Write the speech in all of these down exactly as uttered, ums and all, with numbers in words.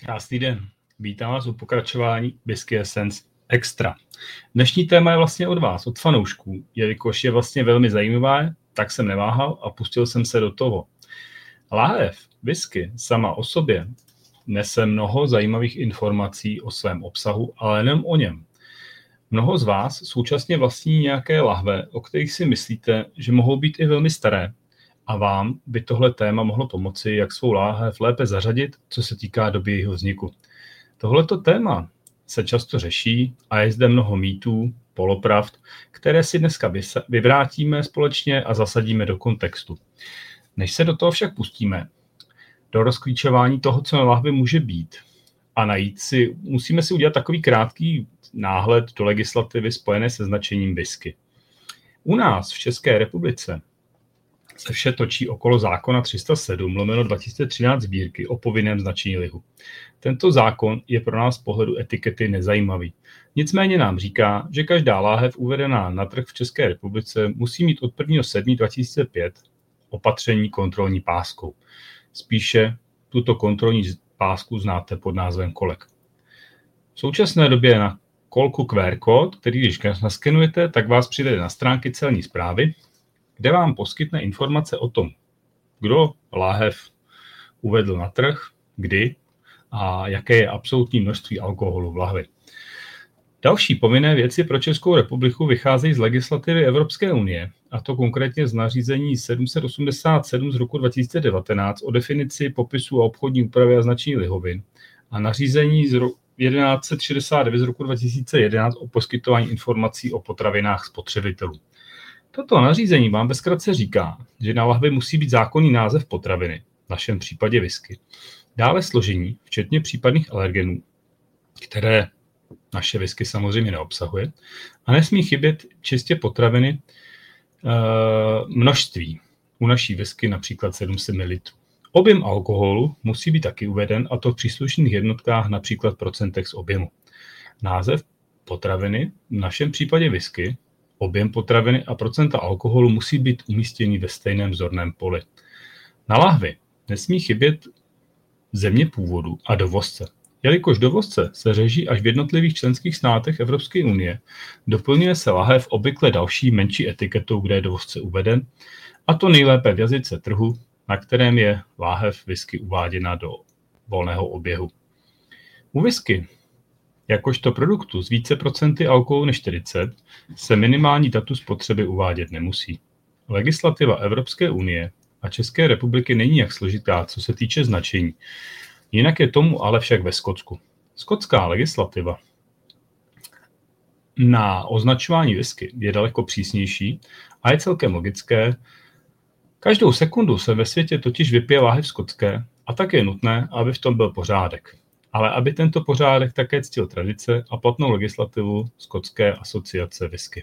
Krásný den. Vítám vás u pokračování Whisky Essence Extra. Dnešní téma je vlastně od vás, od fanoušků. Jelikož je vlastně velmi zajímavé, tak jsem neváhal a pustil jsem se do toho. Láhev whisky sama o sobě nese mnoho zajímavých informací o svém obsahu, ale nejen o něm. Mnoho z vás současně vlastní nějaké lahve, o kterých si myslíte, že mohou být i velmi staré. A vám by tohle téma mohlo pomoci, jak svou láhev lépe zařadit, co se týká doby jejího vzniku. Tohleto téma se často řeší a je zde mnoho mýtů, polopravd, které si dneska vyvrátíme společně a zasadíme do kontextu. Než se do toho však pustíme, do rozklíčování toho, co na lahvi může být a najít si, musíme si udělat takový krátký náhled do legislativy spojené se značením whisky. U nás v České republice se vše točí okolo zákona tři sta sedm lomeno dva tisíce třináct sbírky o povinném značení lihu. Tento zákon je pro nás z pohledu etikety nezajímavý. Nicméně nám říká, že každá láhev uvedená na trh v České republice musí mít od prvního sedmého dva tisíce pět opatření kontrolní páskou. Spíše tuto kontrolní pásku znáte pod názvem kolek. V současné době je na kolku Q R kód, který když naskenujete, tak vás přivede na stránky celní správy, kde vám poskytne informace o tom, kdo láhev uvedl na trh, kdy a jaké je absolutní množství alkoholu v lahvi. Další povinné věci pro Českou republiku vycházejí z legislativy Evropské unie, a to konkrétně z nařízení sedm set osmdesát sedm z roku dva tisíce devatenáct o definici popisu a obchodní úpravy a značení lihovin a nařízení z ro- jedenáct set šedesát devět z roku dva tisíce jedenáct o poskytování informací o potravinách spotřebitelů. Toto nařízení vám ve zkratce říká, že na lahvi musí být zákonný název potraviny, v našem případě whisky. Dále složení, včetně případných alergenů, které naše whisky samozřejmě neobsahuje, a nesmí chybět čistě potraviny e, množství. U naší whisky například sedm set mililitrů. Objem alkoholu musí být taky uveden, a to v příslušných jednotkách, například procentech z objemu. Název potraviny, v našem případě whisky, objem potraviny a procenta alkoholu musí být umístěný ve stejném vzorném poli. Na lahvi nesmí chybět země původu a dovozce. Jelikož dovozce se řeší až v jednotlivých členských státech Evropské unie, doplňuje se lahev obvykle další menší etiketou, kde je dovozce uveden, a to nejlépe v jazyce trhu, na kterém je láhev whisky uváděna do volného oběhu. U whisky jakožto produktu s více procenty alkoholu než čtyřicet se minimální datum spotřeby uvádět nemusí. Legislativa Evropské unie a České republiky není jak složitá, co se týče značení. Jinak je tomu ale však ve Skotsku. Skotská legislativa na označování whisky je daleko přísnější a je celkem logické. Každou sekundu se ve světě totiž vypije láhev skotské a tak je nutné, aby v tom byl pořádek. Ale aby tento pořádek také ctil tradice a platnou legislativu Skotské asociace whisky.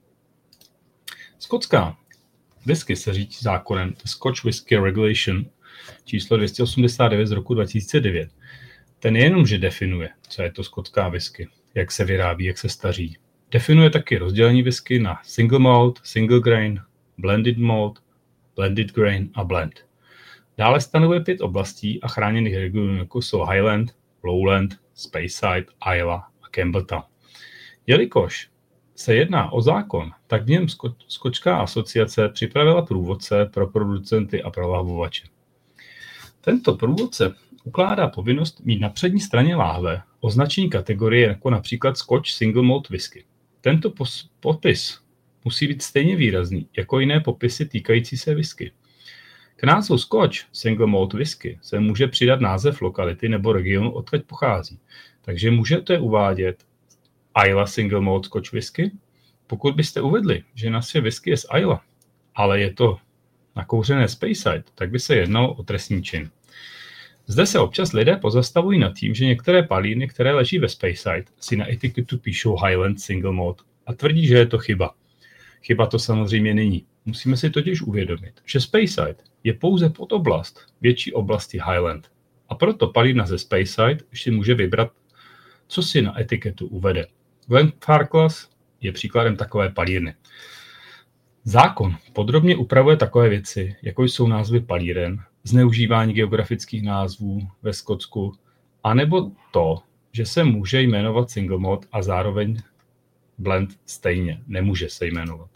Skotská whisky se řídí zákonem Scotch Whisky Regulation číslo dvě stě osmdesát devět z roku dva tisíce devět. Ten nejenom, že definuje, co je to skotská whisky, jak se vyrábí, jak se staří. Definuje taky rozdělení whisky na single malt, single grain, blended malt, blended grain a blend. Dále stanovuje pět oblastí a chráněných regionů, jako jsou Highland, Lowland, Speyside, Islay a Campbelltown. Jelikož se jedná o zákon, tak v něm Sko- Skotská asociace připravila průvodce pro producenty a pro lahvovače. Tento průvodce ukládá povinnost mít na přední straně láhve označení kategorie jako například Scotch Single Malt Whisky. Tento pos- popis musí být stejně výrazný jako jiné popisy týkající se whisky. K názvu Scotch Single Malt Whisky se může přidat název lokality nebo regionu, odkud pochází. Takže můžete uvádět Islay Single Malt Scotch Whisky. Pokud byste uvedli, že naše whisky je z Islay, ale je to nakouřené Speyside, tak by se jednalo o trestný čin. Zde se občas lidé pozastavují nad tím, že některé palírny, které leží ve Speyside, si na etiketu píšou Highland Single Malt a tvrdí, že je to chyba. Chyba to samozřejmě není. Musíme si totiž uvědomit, že Speyside je pouze podoblast větší oblasti Highland. A proto palírna ze Speyside si může vybrat, co si na etiketu uvede. Glenfarclas je příkladem takové palírny. Zákon podrobně upravuje takové věci, jako jsou názvy palíren, zneužívání geografických názvů ve Skotsku A nebo to, že se může jmenovat single malt a zároveň blend stejně. Nemůže se jmenovat.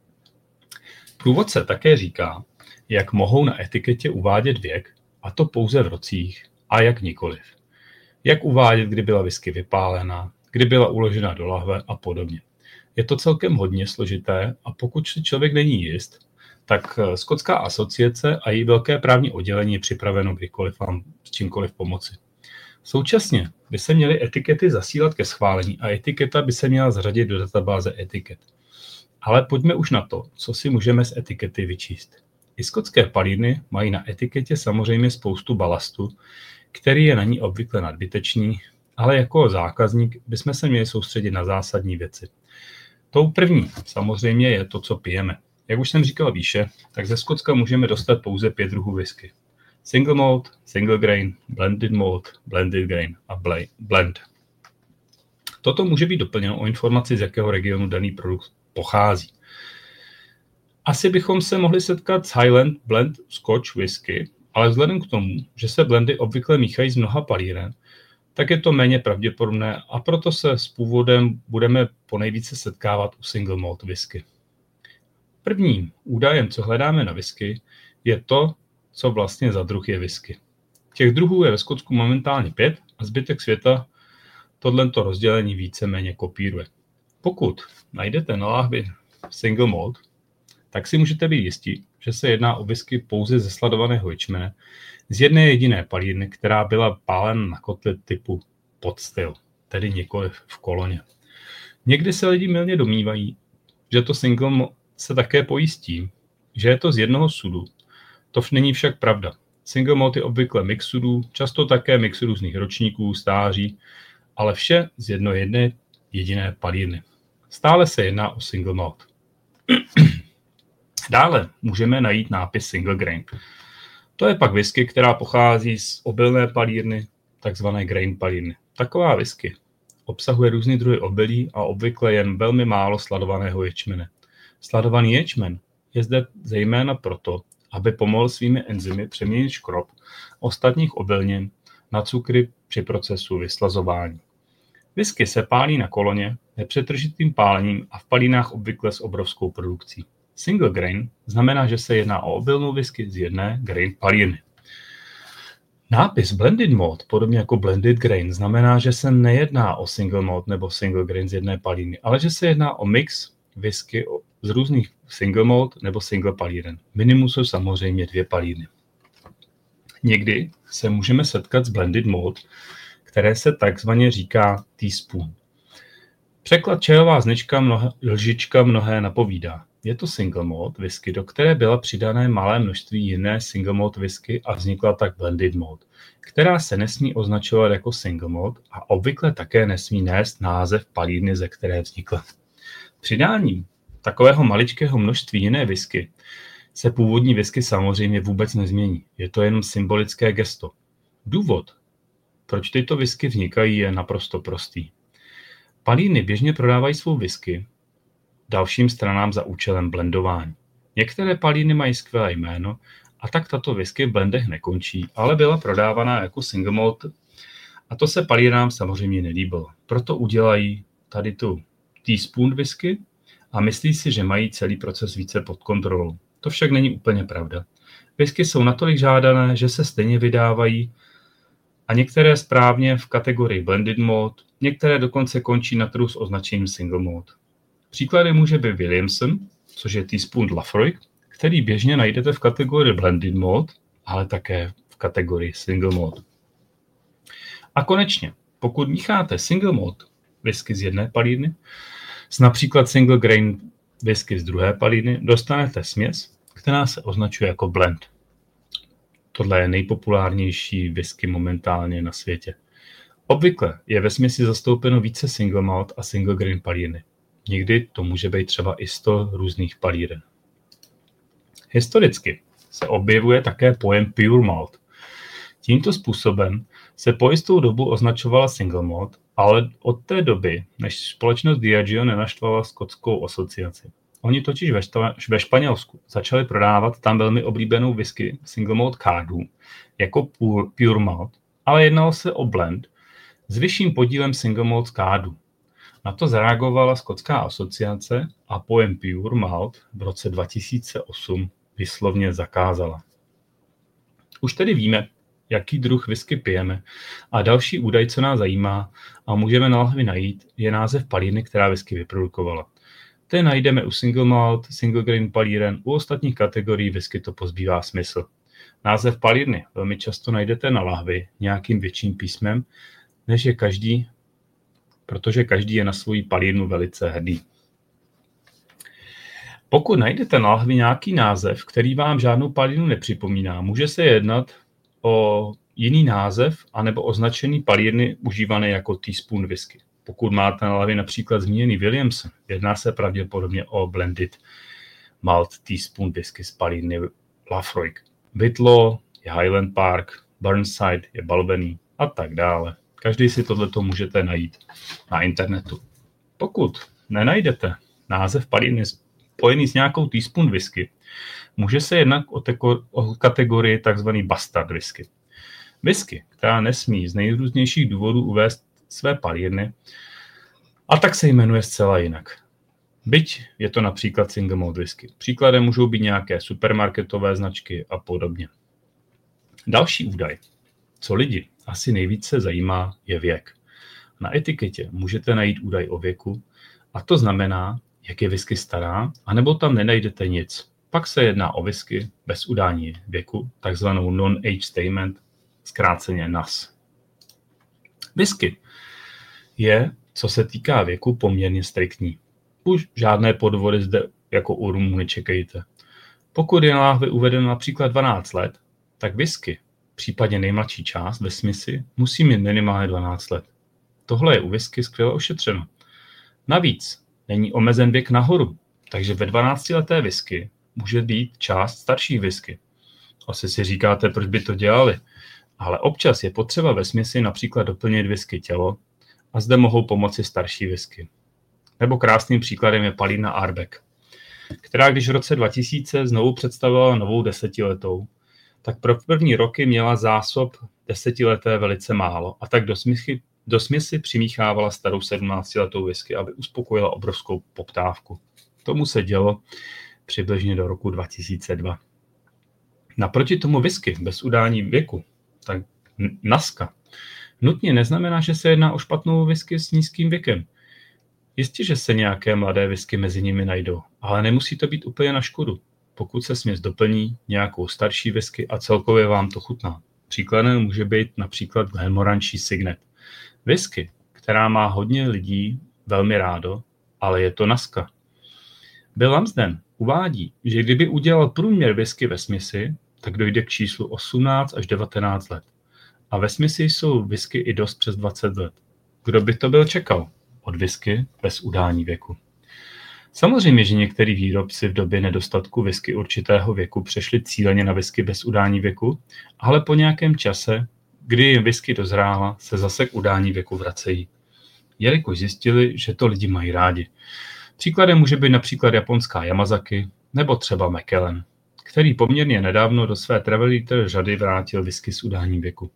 Průvodce také říká, jak mohou na etiketě uvádět věk, a to pouze v rocích, a jak nikoliv. Jak uvádět, kdy byla whisky vypálená, kdy byla uložena do lahve a podobně. Je to celkem hodně složité a pokud si člověk není jist, tak Skotská asociace a její velké právní oddělení je připraveno kdykoliv vám s čímkoliv pomoci. Současně by se měly etikety zasílat ke schválení a etiketa by se měla zařadit do databáze etiket. Ale pojďme už na to, co si můžeme z etikety vyčíst. I skotské palírny mají na etiketě samozřejmě spoustu balastu, který je na ní obvykle nadbytečný, ale jako zákazník bychom se měli soustředit na zásadní věci. Tou první samozřejmě je to, co pijeme. Jak už jsem říkal výše, tak ze Skotska můžeme dostat pouze pět druhů whisky. Single malt, single grain, blended malt, blended grain a blend. Toto může být doplněno o informaci, z jakého regionu daný produkt pochází. Asi bychom se mohli setkat s Highland Blend Scotch whisky, ale vzhledem k tomu, že se blendy obvykle míchají z mnoha palíren, tak je to méně pravděpodobné a proto se s původem budeme ponejvíce setkávat u single malt whisky. Prvním údajem, co hledáme na whisky, je to, co vlastně za druh je whisky. Těch druhů je ve Skotsku momentálně pět a zbytek světa tohleto rozdělení víceméně kopíruje. Pokud najdete na láhvi single malt, tak si můžete být jistí, že se jedná o whisky pouze ze sladovaného ječmene z jedné jediné palírny, která byla pálena na kotle typu pot still, tedy nikoliv v koloně. Někdy se lidi mylně domnívají, že to single malt se také pojí s tím, že je to z jednoho sudu. To není však pravda. Single malt je obvykle mix sudů, často také mix různých ročníků, stáří, ale vše z jedno jedné jediné palírny. Stále se jedná o single malt. Dále můžeme najít nápis single grain. To je pak whisky, která pochází z obilné palírny, takzvané grain palírny. Taková whisky obsahuje různé druhy obilí a obvykle jen velmi málo sladovaného ječmene. Sladovaný ječmen je zde zejména proto, aby pomohl svými enzymy přeměnit škrob ostatních obilnin na cukry při procesu vyslazování. Whisky se pálí na koloně nepřetržitým pálením a v palínách obvykle s obrovskou produkcí. Single grain znamená, že se jedná o obilnou whisky z jedné grain palírny. Nápis blended malt, podobně jako blended grain, znamená, že se nejedná o single malt nebo single grain z jedné palírny, ale že se jedná o mix whisky z různých single malt nebo single palíren. Minimum jsou samozřejmě dvě palírny. Někdy se můžeme setkat s blended malt, které se takzvaně říká teaspoon. Překlad čajová značka mnohé, lžička mnohé napovídá. Je to single malt whisky, do které byla přidané malé množství jiné single malt whisky a vznikla tak blended malt, která se nesmí označovat jako single malt a obvykle také nesmí nést název palírny, ze které vznikla. Přidáním takového maličkého množství jiné whisky se původní whisky samozřejmě vůbec nezmění. Je to jen symbolické gesto. Důvod, proč tyto whisky vznikají, je naprosto prostý. Palírny běžně prodávají svou whisky dalším stranám za účelem blendování. Některé palírny mají skvělé jméno a tak tato whisky v blendech nekončí, ale byla prodávaná jako single malt a to se palírnám samozřejmě nelíbilo. Proto udělají tady tu teaspoon whisky a myslí si, že mají celý proces více pod kontrolou. To však není úplně pravda. Whisky jsou natolik žádané, že se stejně vydávají a některé správně v kategorii blended malt, některé dokonce končí na trhu s označením single malt. Příklady může být Williamson, což je teaspoon Lafroig, který běžně najdete v kategorii blended malt, ale také v kategorii single malt. A konečně, pokud mícháte single malt whisky z jedné palírny s například single grain whisky z druhé palírny, dostanete směs, která se označuje jako blend. Tohle je nejpopulárnější whisky momentálně na světě. Obvykle je ve směsi zastoupeno více single malt a single grain palírny. Někdy to může být třeba i sto různých palíren. Historicky se objevuje také pojem pure malt. Tímto způsobem se po jistou dobu označovala single malt, ale od té doby, než společnost Diageo nenaštvala skotskou asociaci. Oni totiž ve, štva, ve Španělsku začali prodávat tam velmi oblíbenou whisky single malt cardů jako pure, pure malt ale jednalo se o blend s vyšším podílem single malt skádu. Na to zareagovala skotská asociace a pojem Pure Malt v roce dva tisíce osm výslovně zakázala. Už tedy víme, jaký druh whisky pijeme a další údaj, co nás zajímá a můžeme na lahvi najít, je název palírny, která whisky vyprodukovala. Ten najdeme u single malt, single grain palíren, u ostatních kategorií whisky to pozbývá smysl. Název palírny velmi často najdete na lahvi nějakým větším písmem, než je každý, protože každý je na svou palírnu velice hrdý. Pokud najdete na lahvi nějaký název, který vám žádnou palírnu nepřipomíná, může se jednat o jiný název anebo označený palírny užívané jako teaspoon whisky. Pokud máte na lahvi například zmíněný Williamson, jedná se pravděpodobně o blended malt teaspoon whisky z palírny Laphroaig. Whitlaw je Highland Park, Burnside je Balvenie a tak dále. Každý si tohleto můžete najít na internetu. Pokud nenajdete název palírny spojený s nějakou teaspoon whisky, může se jednat o, teko, o kategorii tzv. Bastard whisky. Whisky, která nesmí z nejrůznějších důvodů uvést své palírny, a tak se jmenuje zcela jinak. Byť je to například single malt whisky. Příkladem můžou být nějaké supermarketové značky a podobně. Další údaj, co lidi asi nejvíce zajímá, je věk. Na etiketě můžete najít údaj o věku, a to znamená, jak je whisky stará, anebo tam nenajdete nic. Pak se jedná o whisky bez udání věku, takzvanou non-age statement, zkráceně N A S. Whisky je, co se týká věku, poměrně striktní. Už žádné podvody zde jako u rumu nečekejte. Pokud je na lahvi uvedeno například dvanáct let, tak whisky, případně nejmladší část ve smysi, musí mít minimálně dvanáct let. Tohle je u whisky skvěle ošetřeno. Navíc není omezen věk nahoru, takže ve dvanáctileté whisky může být část starší whisky. Asi si říkáte, proč by to dělali, ale občas je potřeba ve směsi například doplnit whisky tělo a zde mohou pomoci starší whisky. Nebo krásným příkladem je palírna Ardbeg, která když v roce dva tisíce znovu představila novou desetiletou, tak pro první roky měla zásob desetileté velice málo a tak do směsi, do směsi přimíchávala starou sedmnáctiletou whisky, aby uspokojila obrovskou poptávku. Tomu se dělo přibližně do roku dva tisíce dva. Naproti tomu whisky bez udání věku, tak naska, nutně neznamená, že se jedná o špatnou whisky s nízkým věkem. Jistě, že se nějaké mladé whisky mezi nimi najdou, ale nemusí to být úplně na škodu, pokud se směs doplní nějakou starší whisky a celkově vám to chutná. Příkladem může být například Glenmorangie Signet. Whisky, která má hodně lidí velmi rádo, ale je to naska. Bill Lumsden uvádí, že kdyby udělal průměr whisky ve směsi, tak dojde k číslu osmnáct až devatenáct let. A ve směsi jsou whisky i dost přes dvacet let. Kdo by to byl čekal od whisky bez udání věku? Samozřejmě, že některý výrobci v době nedostatku whisky určitého věku přešli cíleně na whisky bez udání věku, ale po nějakém čase, kdy jim whisky dozrála, se zase k udání věku vracejí. Jelikož zjistili, že to lidi mají rádi. Příkladem může být například japonská Yamazaki nebo třeba Macallan, který poměrně nedávno do své travel liter řady vrátil whisky s udáním věku.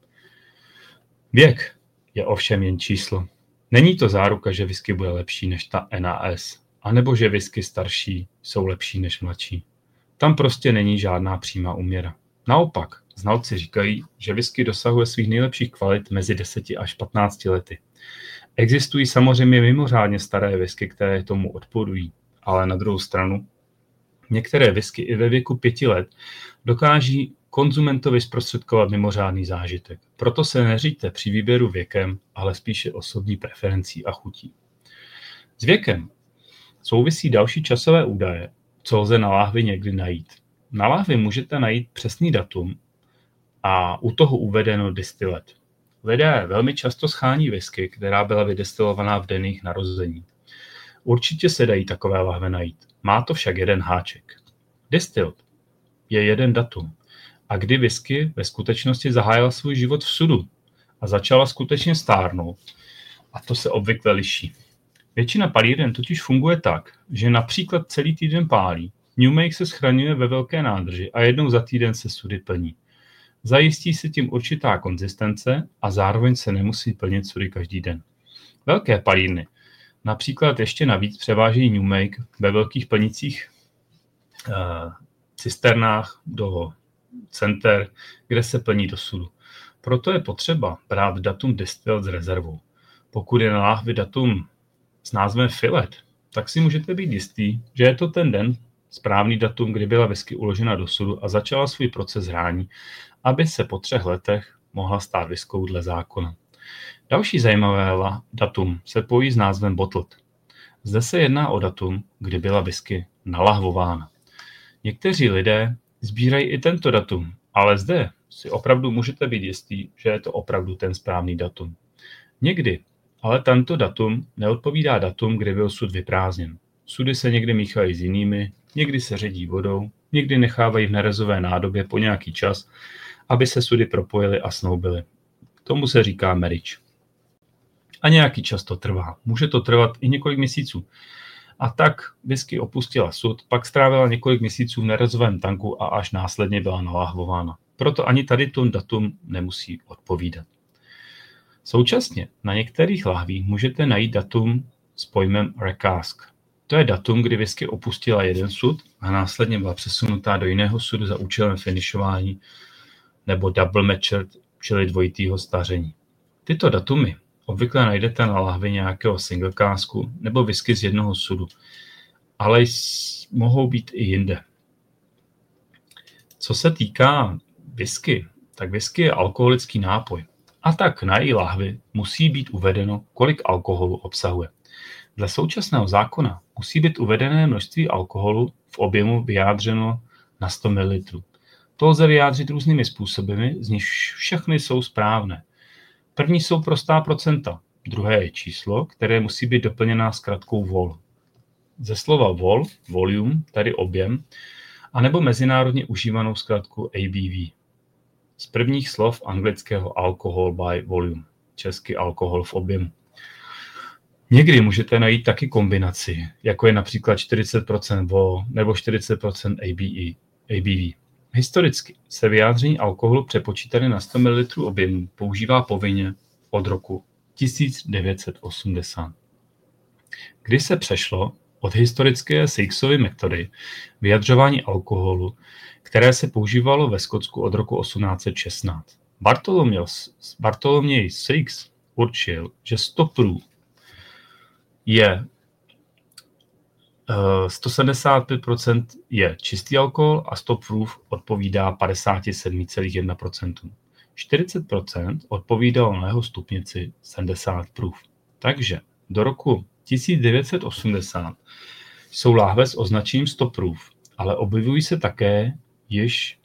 Věk je ovšem jen číslo. Není to záruka, že whisky bude lepší než ta N A S, anebo že whisky starší jsou lepší než mladší. Tam prostě není žádná přímá úměra. Naopak, znalci říkají, že whisky dosahuje svých nejlepších kvalit mezi deseti až patnácti lety. Existují samozřejmě mimořádně staré whisky, které tomu odporují, ale na druhou stranu některé whisky i ve věku pěti let dokáží konzumentovi zprostředkovat mimořádný zážitek. Proto se neříďte při výběru věkem, ale spíše osobní preferencí a chutí. S věkem souvisí další časové údaje, co lze na láhvi někdy najít. Na láhvi můžete najít přesný datum a u toho uvedeno distilet. Lidé velmi často schání whisky, která byla vydestilovaná v den jejich narození. Určitě se dají takové lahve najít. Má to však jeden háček. Distilled je jeden datum. A kdy whisky ve skutečnosti zahájila svůj život v sudu a začala skutečně stárnout. A to se obvykle liší. Většina palíren totiž funguje tak, že například celý týden pálí, New Make se schraňuje ve velké nádrži a jednou za týden se sudy plní. Zajistí se tím určitá konzistence a zároveň se nemusí plnit sudy každý den. Velké palírny například ještě navíc převážejí New Make ve velkých plnicích uh, cisternách do center, kde se plní do sudu. Proto je potřeba brát datum destil s rezervou. Pokud je na láhvi datum s názvem filet, tak si můžete být jistý, že je to ten den, správný datum, kdy byla whisky uložena do sudu a začala svůj proces hrání, aby se po třech letech mohla stát whiskou dle zákona. Další zajímavé datum se pojí s názvem bottled. Zde se jedná o datum, kdy byla whisky nalahvována. Někteří lidé sbírají i tento datum, ale zde si opravdu můžete být jistý, že je to opravdu ten správný datum. Někdy ale tento datum neodpovídá datum, kdy byl sud vyprázdněn. Sudy se někdy míchají s jinými, někdy se ředí vodou, někdy nechávají v nerezové nádobě po nějaký čas, aby se sudy propojily a snoubily. Tomu se říká marriage. A nějaký čas to trvá. Může to trvat i několik měsíců. A tak whisky opustila sud, pak strávila několik měsíců v nerezovém tanku a až následně byla naláhvována. Proto ani tady to datum nemusí odpovídat. Současně na některých lahvích můžete najít datum s pojmem recask. To je datum, kdy whisky opustila jeden sud a následně byla přesunutá do jiného sudu za účelem finišování nebo double matcher, čili dvojitýho staření. Tyto datumy obvykle najdete na lahvi nějakého single casku nebo whisky z jednoho sudu, ale mohou být i jinde. Co se týká whisky, tak whisky je alkoholický nápoj. A tak na její lahvi musí být uvedeno, kolik alkoholu obsahuje. Dle současného zákona musí být uvedené množství alkoholu v objemu vyjádřeno na sto mililitrů. To lze vyjádřit různými způsoby, z nichž všechny jsou správné. První jsou prostá procenta, druhé je číslo, které musí být doplněná zkratkou vol. Ze slova vol, volume, tedy objem, anebo mezinárodně užívanou zkratku A B V. Z prvních slov anglického alcohol by volume, česky alkohol v objemu. Někdy můžete najít taky kombinaci, jako je například čtyřicet procent vol nebo čtyřicet procent A B V. Historicky se vyjádření alkoholu přepočítané na sto mililitrů objemu používá povinně od roku tisíc devět set osmdesát. Kdy se přešlo od historické Sykesovy metody vyjadřování alkoholu, které se používalo ve Skotsku od roku osmnáct set šestnáct. Bartholomew Sykes určil, že sto proof je sto sedmdesát pět procent je čistý alkohol a sto proof odpovídá padesát sedm celá jedna procenta. čtyřicet procent odpovídalo na jeho stupnici sedmdesát proof. Takže do roku tisíc devět set osmdesát jsou láhve s označením sto proof, ale objevují se také již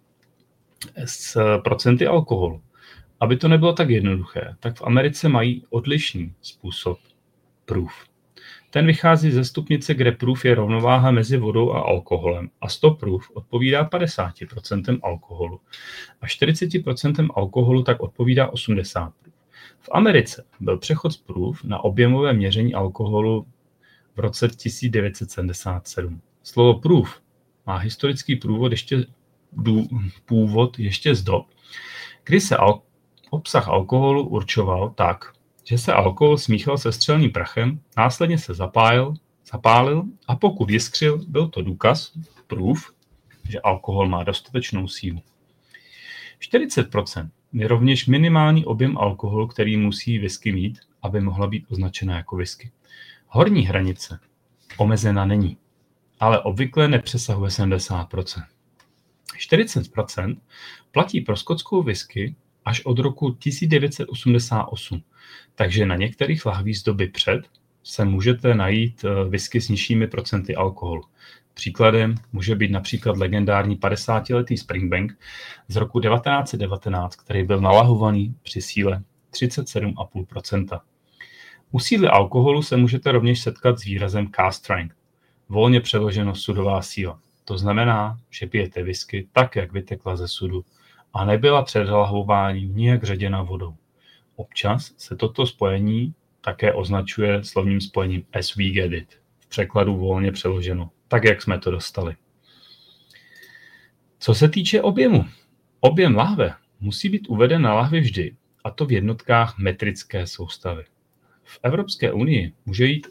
s procenty alkoholu. Aby to nebylo tak jednoduché, tak v Americe mají odlišný způsob proof. Ten vychází ze stupnice, kde proof je rovnováha mezi vodou a alkoholem a sto proof odpovídá padesát procent alkoholu a čtyřicet procent alkoholu tak odpovídá osmdesát proof. V Americe byl přechod z proof na objemové měření alkoholu v roce tisíc devět set sedmdesát sedm. Slovo proof má historický průvod ještě, dů, původ ještě z dob, kdy se al, obsah alkoholu určoval tak, že se alkohol smíchal se střelným prachem, následně se zapálil, zapálil a pokud jiskřil, byl to důkaz, proof, že alkohol má dostatečnou sílu. čtyřicet procent je rovněž minimální objem alkoholu, který musí whisky mít, aby mohla být označena jako whisky. Horní hranice omezena není, ale obvykle nepřesahuje sedmdesát procent. čtyřicet procent platí pro skotskou whisky až od roku tisíc devět set osmdesát osm, takže na některých lahvích z doby před se můžete najít whisky s nižšími procenty alkoholu. Příkladem může být například legendární padesátiletý Springbank z roku devatenáct set devatenáct, který byl nalahovaný při síle třicet sedm celá pět procenta. U síly alkoholu se můžete rovněž setkat s výrazem cast strength, volně přeloženo sudová síla. To znamená, že pijete whisky tak, jak vytekla ze sudu a nebyla před lahováním nijak ředěna vodou. Občas se toto spojení také označuje slovním spojením as we get it, v překladu volně přeloženo, tak, jak jsme to dostali. Co se týče objemu, Objem lahve musí být uveden na lahvi vždy, a to v jednotkách metrické soustavy. V Evropské unii může jít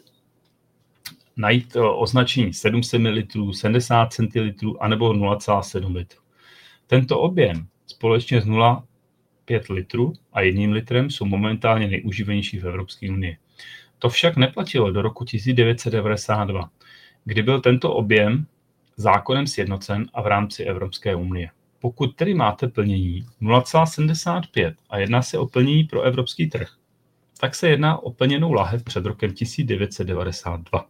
najít označení sedm set mililitrů, sedmdesát centilitrů anebo nula celá sedm litru. Tento objem společně s nula celá pět litru a jedním litrem jsou momentálně nejužívanější v Evropské unii. To však neplatilo do roku tisíc devět set devadesát dva, kdy byl tento objem zákonem sjednocen a v rámci Evropské unie. Pokud tedy máte plnění nula celá sedmdesát pět a jedná se o plnění pro evropský trh, tak se jedná o plněnou lahev před rokem tisíc devět set devadesát dva.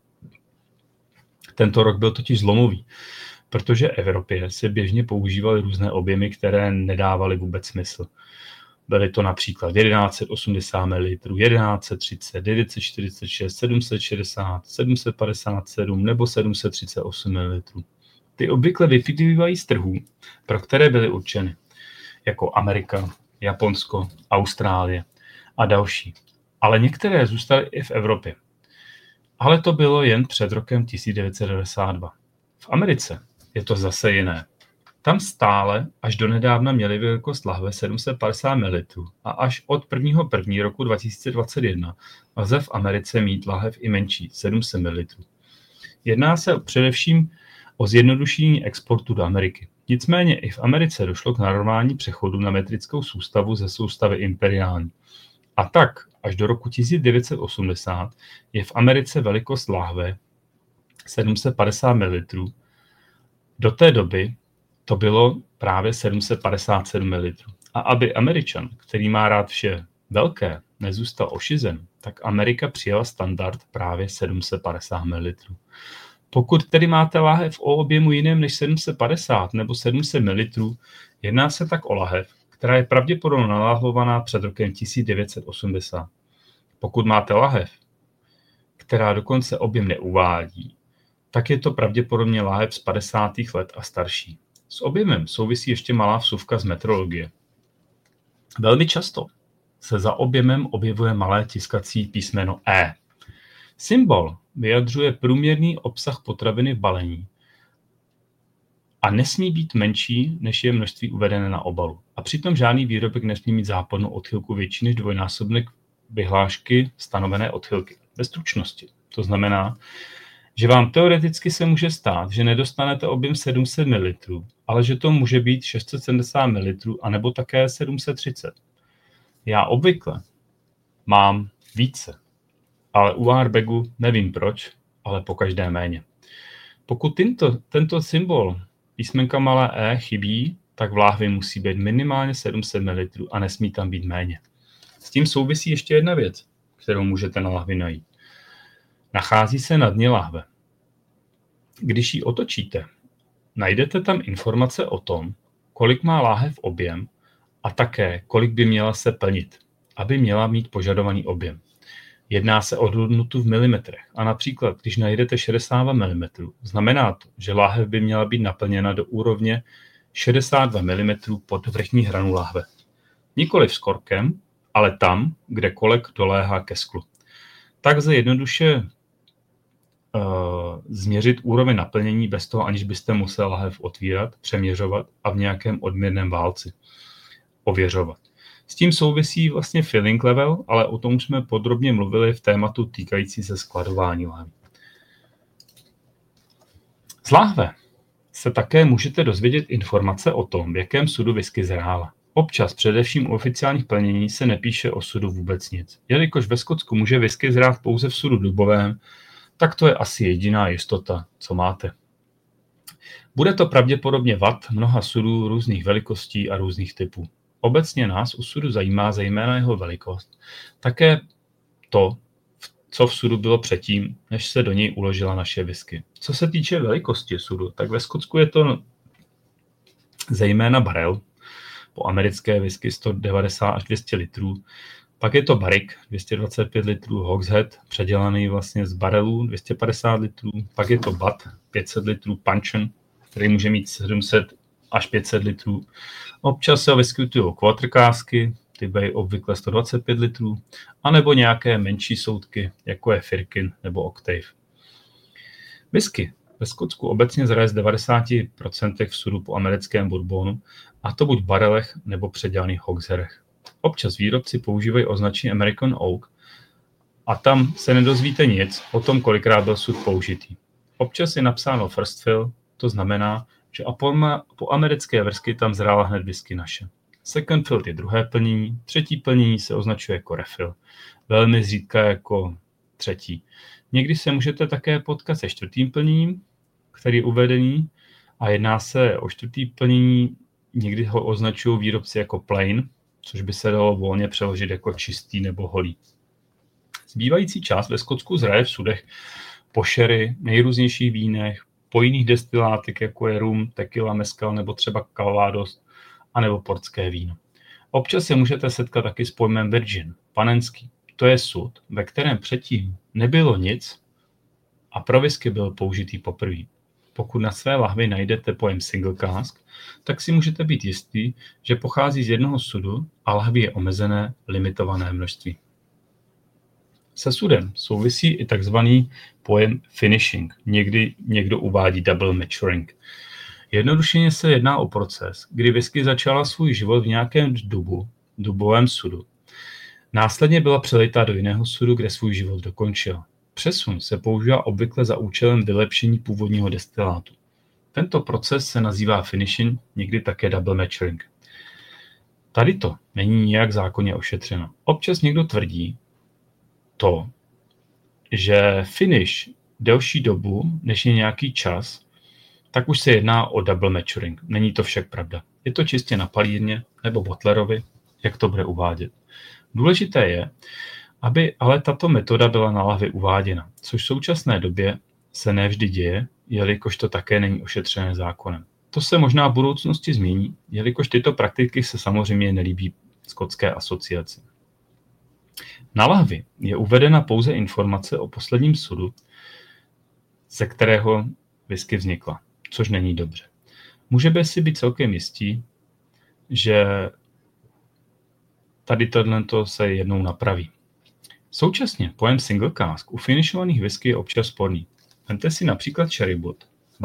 Tento rok byl totiž zlomový, protože v Evropě se běžně používaly různé objemy, které nedávaly vůbec smysl. Byly to například tisíc sto osmdesát mililitrů, tisíc sto třicet, devět set čtyřicet šest, sedm set šedesát, sedm set padesát sedm nebo sedm set třicet osm mililitrů. Ty obvykle vyplývají z trhů, pro které byly určeny, jako Amerika, Japonsko, Austrálie a další. Ale některé zůstaly i v Evropě. Ale to bylo jen před rokem tisíc devět set devadesát dva. V Americe je to zase jiné. Tam stále až donedávna měli velikost lahve sedm set padesát mililitrů a až od prvního prvního roku dva tisíce dvacet jedna lze v Americe mít lahev i menší, sedm set mililitrů. Jedná se především o zjednodušení exportu do Ameriky. Nicméně i v Americe došlo k normální přechodu na metrickou soustavu ze soustavy imperiální. A tak až do roku tisíc devět set osmdesát je v Americe velikost lahve sedm set padesát mililitrů. Do té doby to bylo právě sedm set padesát sedm mililitrů. A aby Američan, který má rád vše velké, nezůstal ošizen, tak Amerika přijala standard právě sedm set padesát mililitrů. Pokud tedy máte lahev o objemu jiném než sedm set padesát nebo sedm set mililitrů, jedná se tak o lahev, která je pravděpodobně nalahvovaná před rokem tisíc devět set osmdesát. Pokud máte lahev, která dokonce objem neuvádí, tak je to pravděpodobně lahev z padesátých let a starší. S objemem souvisí ještě malá vsuvka z metrologie. Velmi často se za objemem objevuje malé tiskací písmeno E. Symbol vyjadřuje průměrný obsah potraviny v balení a nesmí být menší, než je množství uvedené na obalu. A přitom žádný výrobek nesmí mít zápornou odchylku větší než dvojnásobek vyhlášky stanovené odchylky. Ve stručnosti. To znamená, že vám teoreticky se může stát, že nedostanete objem sedm set mililitrů, ale že to může být šest set sedmdesát mililitrů anebo také sedm set třicet. Já obvykle mám více, ale u airbagu nevím proč, ale po každé méně. Pokud tento, tento symbol písmenka malé e chybí, tak v láhvi musí být minimálně sedm set mililitrů a nesmí tam být méně. S tím souvisí ještě jedna věc, kterou můžete na lahvi najít. Nachází se na dně lahve. Když ji otočíte, najdete tam informace o tom, kolik má láhev objem a také, kolik by měla se plnit, aby měla mít požadovaný objem. Jedná se o hodnotu v milimetrech a například, když najdete šedesát dva milimetrů, znamená to, že láhev by měla být naplněna do úrovně šedesát dva milimetrů pod vrchní hranu lahve. Nikoliv s korkem, ale tam, kde kolek doléhá ke sklu. Tak lze jednoduše uh, změřit úroveň naplnění bez toho, aniž byste musel lahev otvírat, přeměřovat a v nějakém odměrném válci ověřovat. S tím souvisí vlastně filling level, ale o tom jsme podrobně mluvili v tématu týkající se skladování lahví. Z láhve se také můžete dozvědět informace o tom, v jakém sudu whisky zrála. Občas, především u oficiálních plnění, se nepíše o sudu vůbec nic. Jelikož ve Skotsku může whisky zrát pouze v sudu dubovém, tak to je asi jediná jistota, co máte. Bude to pravděpodobně vat mnoha sudů různých velikostí a různých typů. Obecně nás u sudu zajímá zejména jeho velikost. Také to, co v sudu bylo předtím, než se do něj uložila naše whisky. Co se týče velikosti sudu, tak ve Skotsku je to zejména barel, po americké whisky sto devadesát až dvě stě litrů. Pak je to barrick, dvě stě dvacet pět litrů, hogshead, předělaný vlastně z barelů, dvě stě padesát litrů. Pak je to butt, pět set litrů, puncheon, který může mít sedm set až pět set litrů. Občas se vyskytují quartercasky, ty bývají obvykle sto dvacet pět litrů, anebo nějaké menší soudky, jako je Firkin nebo Octave. Whisky Ve Skotsku obecně zraje z devadesát procent v sudu po americkém bourbonu, a to buď v barelech nebo předělaných hogsherech. Občas výrobci používají označení American Oak a tam se nedozvíte nic o tom, kolikrát byl sud použitý. Občas je napsáno first fill, to znamená, že a po, po americké whisky tam zrála hned whisky naše. Second fill je druhé plnění, třetí plnění se označuje jako refill, velmi zřídka jako třetí. Někdy se můžete také potkat se čtvrtým plněním, který je uvedený, a jedná se o čtvrtý plnění, někdy ho označují výrobci jako plain, což by se dalo volně přeložit jako čistý nebo holý. Zbývající část ve Skotsku zraje v sudech po sherry, nejrůznějších vínech, po jiných destilátech, jako je rum, tequila, mezcal nebo třeba calvados, anebo portské víno. Občas se můžete setkat taky s pojmem virgin, panenský. To je sud, ve kterém předtím nebylo nic a pro whisky byl použitý poprvé. Pokud na své lahvi najdete pojem single cask, tak si můžete být jistý, že pochází z jednoho sudu a lahví je omezené, limitované množství. Se sudem souvisí i takzvaný pojem finishing. Někdy někdo uvádí double maturing. Jednodušeně se jedná o proces, kdy whisky začala svůj život v nějakém dubu, dubovém sudu. Následně byla přelita do jiného sudu, kde svůj život dokončila. Přesun se používá obvykle za účelem vylepšení původního destilátu. Tento proces se nazývá finishing, někdy také double maturing. Tady to není nijak zákonně ošetřeno. Občas někdo tvrdí to, že finish delší dobu, než je nějaký čas, tak už se jedná o double maturing. Není to však pravda. Je to čistě na palírně nebo bottlerovi, jak to bude uvádět. Důležité je, aby ale tato metoda byla na lahvi uváděna, což v současné době se nevždy děje, jelikož to také není ošetřené zákonem. To se možná v budoucnosti změní, jelikož tyto praktiky se samozřejmě nelíbí skotské asociaci. Na lahvi je uvedena pouze informace o posledním sudu, ze kterého whisky vznikla, což není dobře. Můžeme si být celkem jistí, že tady tohle se jednou napraví. Současně pojem single cask u finishovaných whisky je občas sporný. Vemte si například Cherry Butt,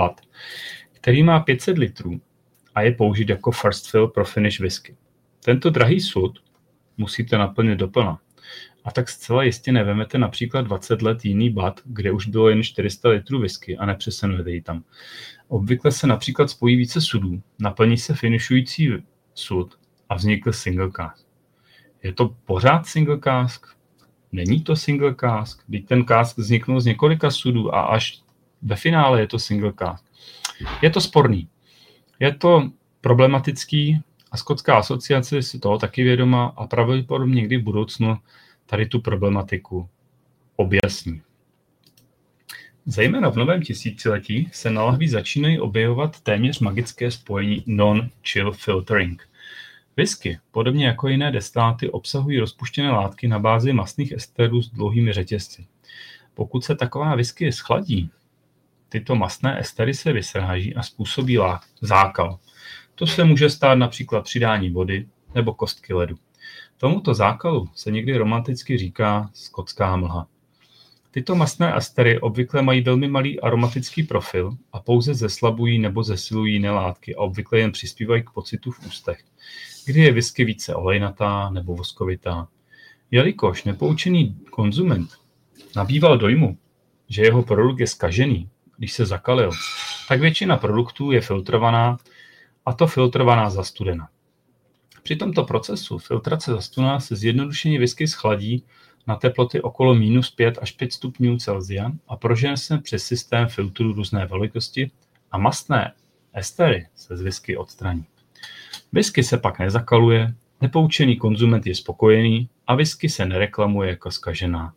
který má pět set litrů a je použit jako first fill pro finish whisky. Tento drahý sud musíte naplnit doplna. A tak zcela jistě nevemete například dvacet let jiný bat, kde už bylo jen čtyři sta litrů whisky a nepřesunujete ji tam. Obvykle se například spojí více sudů, naplní se finishující sud a vznikl single cask. Je to pořád single cask? Není to single cask? Když ten cask vzniknul z několika sudů a až ve finále je to single cask. Je to sporný. Je to problematický a skotská asociace si toho taky vědoma a pravděpodobně někdy v budoucnu tady tu problematiku objasní. Zejména v novém tisíciletí se na lahvi začínají objevovat téměř magické spojení non-chill filtering. Whisky, podobně jako jiné destiláty, obsahují rozpuštěné látky na bázi mastných esterů s dlouhými řetězci. Pokud se taková whisky schladí, tyto mastné estery se vysráží a způsobí zákal. To se může stát například přidání vody nebo kostky ledu. Tomuto zákalu se někdy romanticky říká skotská mlha. Tyto mastné estery obvykle mají velmi malý aromatický profil a pouze zeslabují nebo zesilují jiné látky a obvykle jen přispívají k pocitu v ústech, kdy je whisky více olejnatá nebo voskovitá. Jelikož nepoučený konzument nabýval dojmu, že jeho produkt je zkažený, když se zakalil, tak většina produktů je filtrovaná, a to filtrovaná zastudená. Při tomto procesu filtrace zastudená se zjednodušeně whisky schladí na teploty okolo minus pět až pět stupňů Celsia a prožene se přes systém filtru různé velikosti a mastné estery se z whisky odstraní. Whisky se pak nezakaluje, nepoučený konzument je spokojený a whisky se nereklamuje jako zkažená.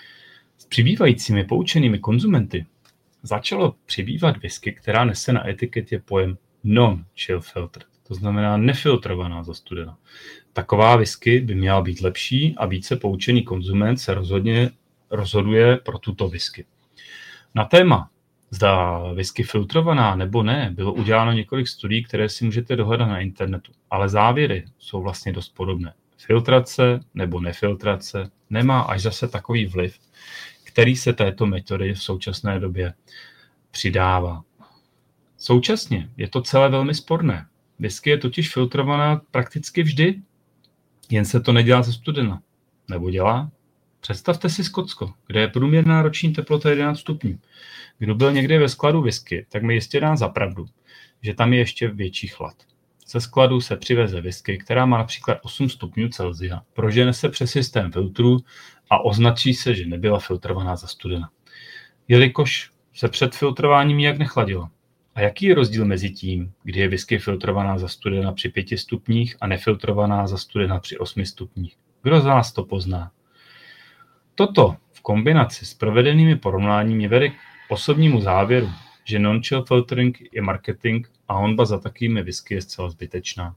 S přibývajícími poučenými konzumenty začalo přibývat whisky, která nese na etiketě pojem non-chill filter, to znamená nefiltrovaná zastudená. Taková whisky by měla být lepší a více poučený konzument se rozhodně rozhoduje pro tuto whisky. Na téma, zda whisky filtrovaná nebo ne, bylo uděláno několik studií, které si můžete dohledat na internetu, ale závěry jsou vlastně dost podobné. Filtrace nebo nefiltrace nemá až zase takový vliv, který se této metody v současné době přidává. Současně je to celé velmi sporné. Whisky je totiž filtrovaná prakticky vždy, jen se to nedělá ze studena. Nebo dělá? Představte si Skotsko, kde je průměrná roční teplota jedenáct stupňů. Kdo byl někde ve skladu whisky, tak mi jistě dá za pravdu, že tam je ještě větší chlad. Ze skladu se přiveze whisky, která má například osm stupňů Celsia, prožene se přes systém filtrů a označí se, že nebyla filtrovaná za studena. Jelikož se před filtrováním nijak nechladilo. A jaký je rozdíl mezi tím, kdy je whisky filtrovaná za studena při pěti stupních a nefiltrovaná za studena při osmi stupních? Kdo z vás to pozná? Toto v kombinaci s provedenými porovnáními vede k osobnímu závěru, že non-chill filtering je marketing a honba za takovými whisky je zcela zbytečná.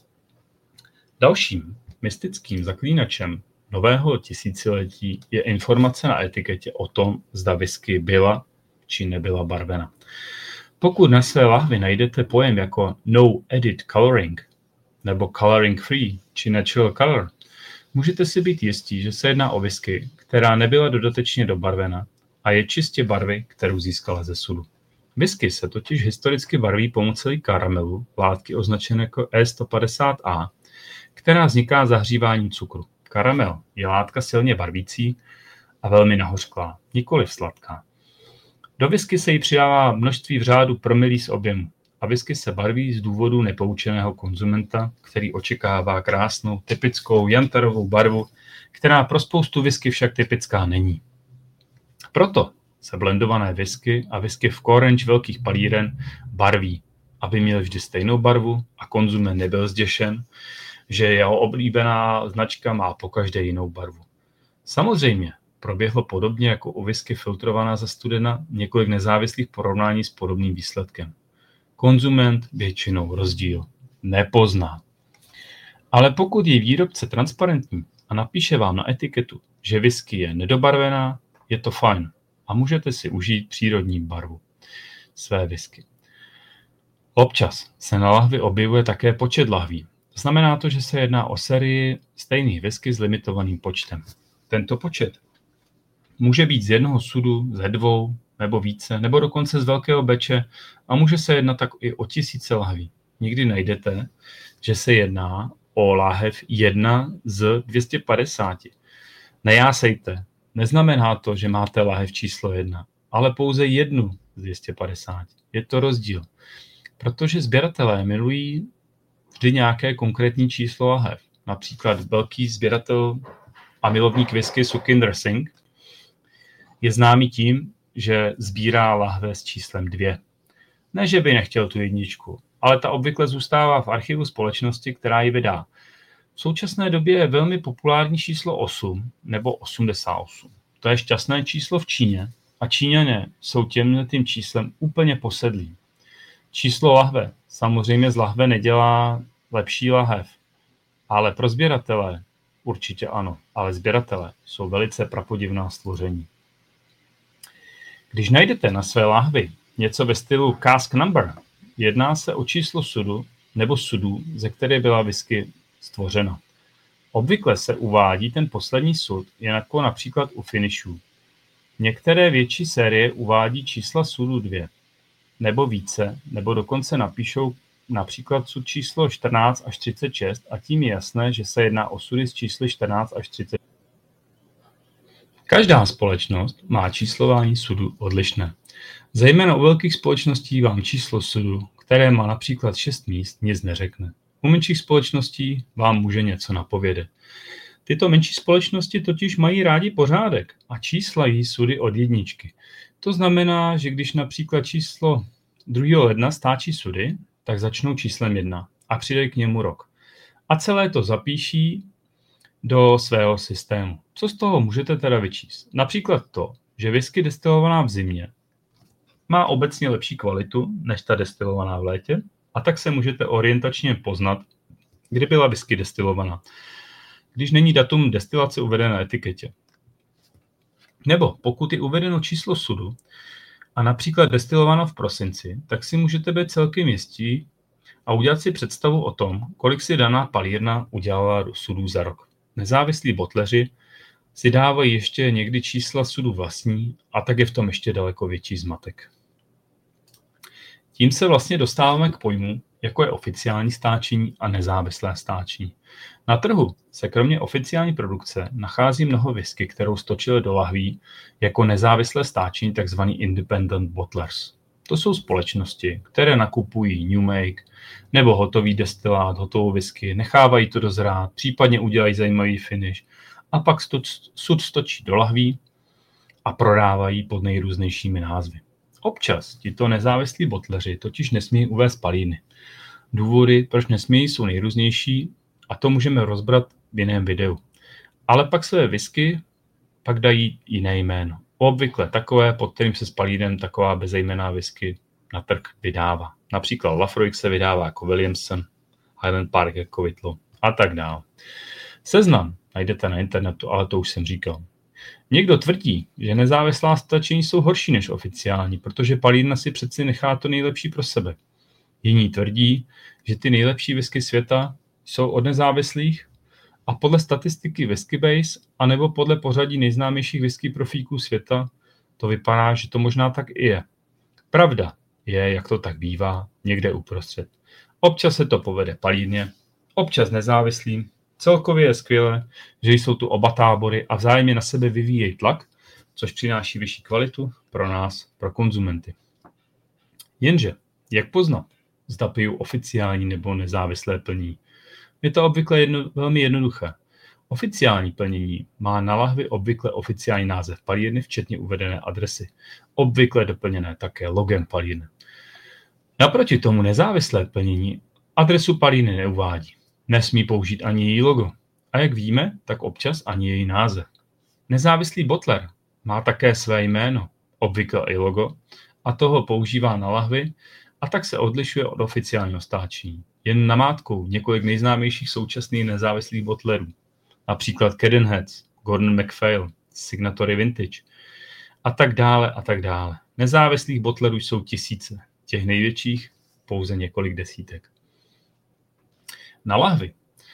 Dalším mystickým zaklínačem nového tisíciletí je informace na etiketě o tom, zda whisky byla či nebyla barvena. Pokud na své lahvi najdete pojem jako no edit coloring nebo coloring free či natural color, můžete si být jistí, že se jedná o whisky, která nebyla dodatečně dobarvena a je čistě barvy, kterou získala ze sudu. Whisky se totiž historicky barví pomocí karamelu, látky označené jako E sto padesát A, která vzniká zahříváním cukru. Karamel je látka silně barvící a velmi nahořklá, nikoliv sladká. Do whisky se jí přidává množství v řádu promilí z objemu a whisky se barví z důvodu nepoučeného konzumenta, který očekává krásnou, typickou jantarovou barvu, která pro spoustu whisky však typická není. Proto se blendované whisky a whisky v core range velkých palíren barví, aby měl vždy stejnou barvu a konzument nebyl zděšen, že jeho oblíbená značka má pokaždé jinou barvu. Samozřejmě proběhlo podobně jako u whisky filtrovaná za studena několik nezávislých porovnání s podobným výsledkem. Konzument většinou rozdíl nepozná. Ale pokud je výrobce transparentní a napíše vám na etiketu, že whisky je nedobarvená, je to fajn a můžete si užít přírodní barvu své whisky. Občas se na lahvi objevuje také počet lahví. Znamená to, že se jedná o sérii stejných whisky s limitovaným počtem. Tento počet může být z jednoho sudu, ze dvou nebo více, nebo dokonce z velkého beče a může se jednat tak i o tisíce lahví. Nikdy najdete, že se jedná o láhev jedna z dvě stě padesát. Nejásejte, neznamená to, že máte láhev číslo jedna, ale pouze jednu z dvě stě padesát. Je to rozdíl, protože sběratelé milují vždy nějaké konkrétní číslo lahev. Například velký sběratel a milovník whisky Sukinder Singh je známý tím, že sbírá lahve s číslem dvě. Ne, že by nechtěl tu jedničku, ale ta obvykle zůstává v archivu společnosti, která ji vydá. V současné době je velmi populární číslo osm nebo osmdesát osm. To je šťastné číslo v Číně a Číňané jsou tímhletým číslem úplně posedlí. Číslo lahve samozřejmě z lahve nedělá lepší lahev, ale pro sběratele určitě ano, ale sběratele jsou velice prapodivná stvoření. Když najdete na své lahvi něco ve stylu cask number, jedná se o číslo sudu nebo sudů, ze které byla whisky stvořena. Obvykle se uvádí ten poslední sud, jen jako například u finishů. Některé větší série uvádí čísla sudu dvě, nebo více, nebo dokonce napíšou například sud číslo čtrnáct až třicet šest a tím je jasné, že se jedná o sudy s čísly čtrnáct až třicet šest. Každá společnost má číslování sudu odlišné. Zejména u velkých společností vám číslo sudu, které má například šest míst, nic neřekne. U menších společností vám může něco napovědět. Tyto menší společnosti totiž mají rádi pořádek a číslají sudy od jedničky. To znamená, že když například číslo druhého ledna stáčí sudy, tak začnou číslem jedna a přidají k němu rok. A celé to zapíší do svého systému. Co z toho můžete teda vyčíst? Například to, že whisky destilovaná v zimě má obecně lepší kvalitu než ta destilovaná v létě a tak se můžete orientačně poznat, kdy byla whisky destilovaná, když není datum destilace uvedené na etiketě. Nebo pokud je uvedeno číslo sudu a například destilováno v prosinci, tak si můžete být celkem jistí a udělat si představu o tom, kolik si daná palírna udělala do sudů za rok. Nezávislí botleři si dávají ještě někdy čísla sudu vlastní a tak je v tom ještě daleko větší zmatek. Tím se vlastně dostáváme k pojmu, jako je oficiální stáčení a nezávislé stáčení. Na trhu se kromě oficiální produkce nachází mnoho whisky, kterou stočili do lahví jako nezávislé stáčení tzv. Independent bottlers. To jsou společnosti, které nakupují new make nebo hotový destilát, hotovou whisky, nechávají to dozrát, případně udělají zajímavý finish a pak sud stočí do lahví a prodávají pod nejrůznějšími názvy. Občas tito nezávislí botleři totiž nesmí uvést palíny. Důvody, proč nesmějí, jsou nejrůznější a to můžeme rozbrat v jiném videu. Ale pak své whisky pak dají jiné jméno. Obvykle takové, pod kterým se s palínem taková bezejmenná whisky na trh vydává. Například Laphroaig se vydává jako Williamson, Highland Park jako Whitlow a tak dále. Seznam najdete na internetu, ale to už jsem říkal. Někdo tvrdí, že nezávislá stačení jsou horší než oficiální, protože palírna si přeci nechá to nejlepší pro sebe. Jiní tvrdí, že ty nejlepší whisky světa jsou od nezávislých a podle statistiky Whiskybase anebo podle pořadí nejznámějších whisky profíků světa to vypadá, že to možná tak i je. Pravda je, jak to tak bývá, někde uprostřed. Občas se to povede palírně, občas nezávislým. Celkově je skvělé, že jsou tu oba tábory a vzájemně na sebe vyvíjejí tlak, což přináší vyšší kvalitu pro nás, pro konzumenty. Jenže, jak poznat, zda piju oficiální nebo nezávislé plnění? Je to obvykle jedno, velmi jednoduché. Oficiální plnění má na lahvi obvykle oficiální název palírny, včetně uvedené adresy. Obvykle doplněné také logem palírny. Naproti tomu nezávislé plnění adresu palírny neuvádí. Nesmí použít ani její logo. A jak víme, tak občas ani její název. Nezávislý bottler má také své jméno, obvykle i logo, a toho používá na lahvi a tak se odlišuje od oficiálního stáčení. Jen namátkou několik nejznámějších současných nezávislých bottlerů, například Cadenheads, Gordon MacPhail, Signatory Vintage a tak dále a tak dále. Nezávislých bottlerů jsou tisíce, těch největších pouze několik desítek. Na lahvi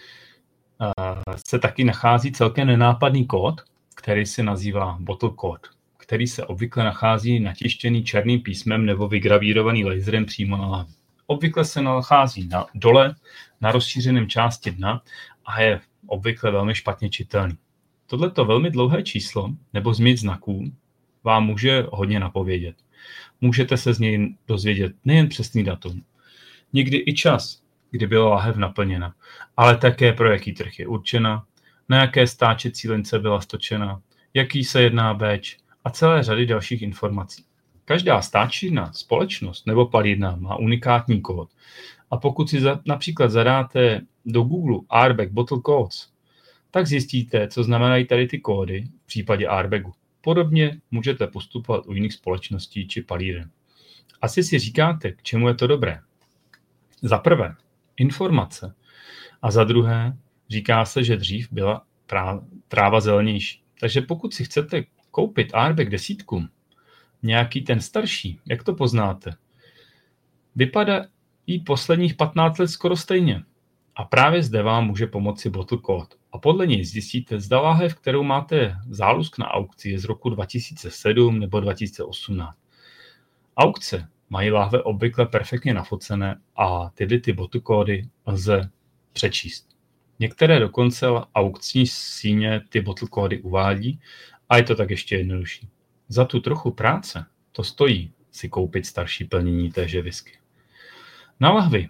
se taky nachází celkem nenápadný kód, který se nazývá bottle code, který se obvykle nachází natištěný černým písmem nebo vygravírovaný laserem přímo na lahvi. Obvykle se nachází na dole, na rozšířeném části dna a je obvykle velmi špatně čitelný. Tohleto velmi dlouhé číslo nebo změť znaků vám může hodně napovědět. Můžete se z něj dozvědět nejen přesný datum, někdy i čas, kdy byla lahev naplněna, ale také pro jaký trh je určena, na jaké stáčecí lince byla stočena, jaký se jedná batch a celé řady dalších informací. Každá stáčírna, společnost nebo palírna má unikátní kód a pokud si za, například zadáte do Google Ardbeg Bottle Codes, tak zjistíte, co znamenají tady ty kódy v případě Ardbegu. Podobně můžete postupovat u jiných společností či palíren. Asi si říkáte, k čemu je to dobré. Za prvé, informace. A za druhé, říká se, že dřív byla prá- tráva zelenější. Takže pokud si chcete koupit Ardbeg desítku, nějaký ten starší, jak to poznáte? Vypadá i posledních patnáct let skoro stejně. A právě zde vám může pomoci bottle code. A podle něj zjistíte, zda láhev, kterou máte zálusk na aukci, je z roku dva tisíce sedm nebo dva tisíce osmnáct. Aukce mají láhve obvykle perfektně nafocené a tyhle ty bottle kódy lze přečíst. Některé dokonce aukční síně ty bottle kódy uvádí a je to tak ještě jednodušší. Za tu trochu práce to stojí si koupit starší plnění téže whisky. Na lahvi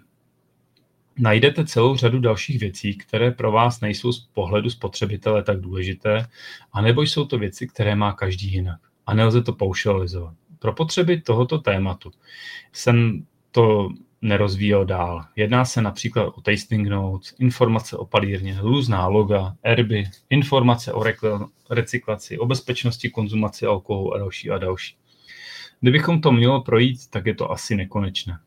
najdete celou řadu dalších věcí, které pro vás nejsou z pohledu spotřebitele tak důležité, anebo jsou to věci, které má každý jinak a nelze to paušalizovat. Pro potřeby tohoto tématu jsem to nerozvíjel dál. Jedná se například o tasting notes, informace o palírně, různá loga, erby, informace o recyklaci, o bezpečnosti konzumace alkoholu a další a další. Kdybychom to mělo projít, tak je to asi nekonečné.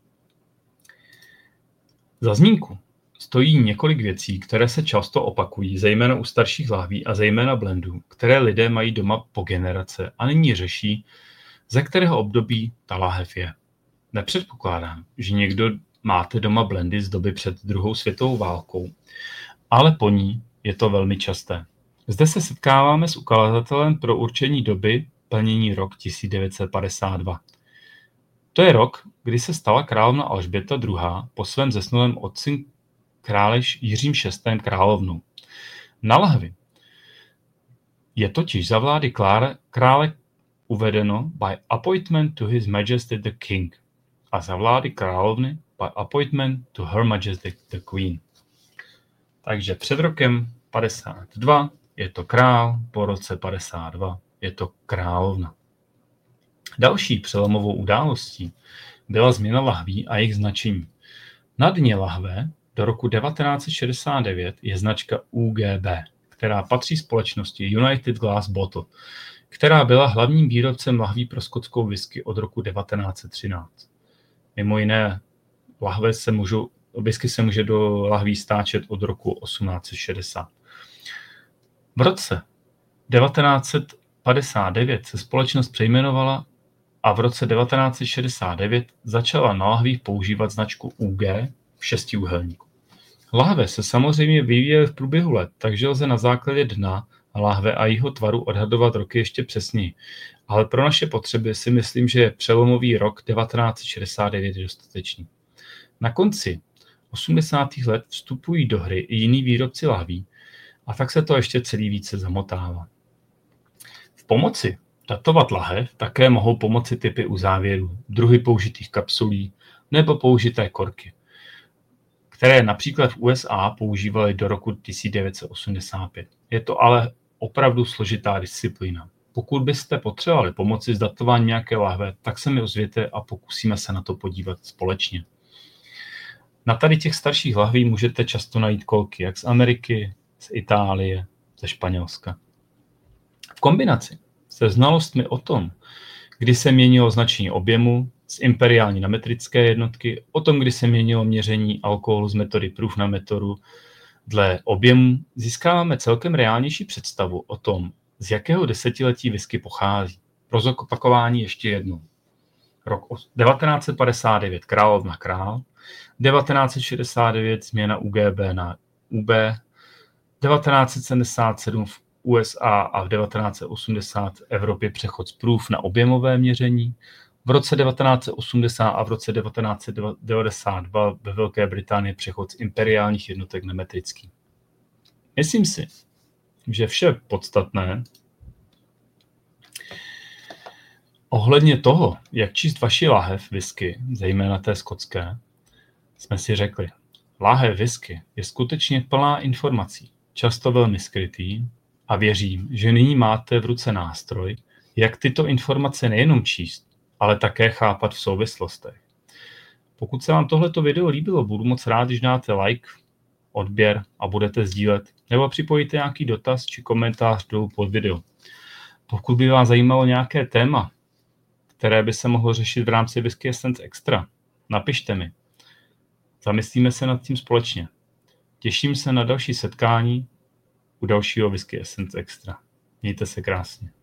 Za zmínku stojí několik věcí, které se často opakují, zejména u starších lahví a zejména blendů, které lidé mají doma po generace a nyní řeší, ze kterého období ta láhev je. Nepředpokládám, že někdo máte doma blendy z doby před druhou světovou válkou, ale po ní je to velmi časté. Zde se setkáváme s ukazatelem pro určení doby plnění rok tisíc devět set padesát dva. To je rok, kdy se stala královna Alžběta druhá. po svém zesnulém otci králi Jiřím šestým. královnou. Na lahvi je totiž za vlády krále, krále uvedeno by appointment to his majesty the king a za vlády královny by appointment to her majesty the queen. Takže před rokem padesát dva je to král, po roce padesát dva je to královna. Další přelomovou událostí byla změna lahví a jejich značení. Na dně lahve do roku devatenáct set šedesát devět je značka U G B, která patří společnosti United Glass Bottle, která byla hlavním výrobcem lahví pro skotskou whisky od roku devatenáct set třináct. Mimo jiné, lahve se můžou, whisky se může do lahví stáčet od roku osmnáct set šedesát. V roce devatenáct set padesát devět se společnost přejmenovala a v roce devatenáct set šedesát devět začala na lahvích používat značku U G v šestiúhelníku. Lahve se samozřejmě vyvíjely v průběhu let, takže lze na základě dna lahve a jeho tvaru odhadovat roky ještě přesněji. Ale pro naše potřeby si myslím, že je přelomový rok devatenáct set šedesát devět dostatečný. Na konci osmdesátých let vstupují do hry i jiní výrobci lahví a tak se to ještě celý více zamotává. V pomoci datovat lahev také mohou pomoci typy uzávěrů, druhy použitých kapsulí nebo použité korky, které například v U S A používali do roku tisíc devět set osmdesát pět. Je to ale opravdu složitá disciplína. Pokud byste potřebovali pomoci s datováním nějaké lahve, tak se mi ozvěte a pokusíme se na to podívat společně. Na tady těch starších lahví můžete často najít kolky jak z Ameriky, z Itálie, ze Španělska. V kombinaci se znalostmi o tom, kdy se měnilo značení objemu z imperiální na metrické jednotky, o tom, kdy se měnilo měření alkoholu z metody proof na metodu dle objemu, získáváme celkem reálnější představu o tom, z jakého desetiletí whisky pochází. Pro zopakování ještě jednou. Rok devatenáct set padesát devět královna král, devatenáct set šedesát devět změna U G B na U B, devatenáct set sedmdesát sedm v U S A a v devatenáct set osmdesát v Evropě přechod z proof na objemové měření, v roce devatenáct set osmdesát a v roce devatenáct set devadesát dva ve Velké Británii přechod z imperiálních jednotek na metrický. Myslím si, že vše podstatné ohledně toho, jak číst vaši láhev whisky, zejména té skotské, jsme si řekli. Láhev whisky je skutečně plná informací, často velmi skrytý, a věřím, že nyní máte v ruce nástroj, jak tyto informace nejenom číst, ale také chápat v souvislostech. Pokud se vám tohleto video líbilo, budu moc rád, když dáte like, odběr a budete sdílet, nebo připojíte nějaký dotaz či komentář dolů pod video. Pokud by vás zajímalo nějaké téma, které by se mohlo řešit v rámci Whisky Essence Extra, napište mi. Zamyslíme se nad tím společně. Těším se na další setkání u dalšího Whisky Essence Extra. Mějte se krásně.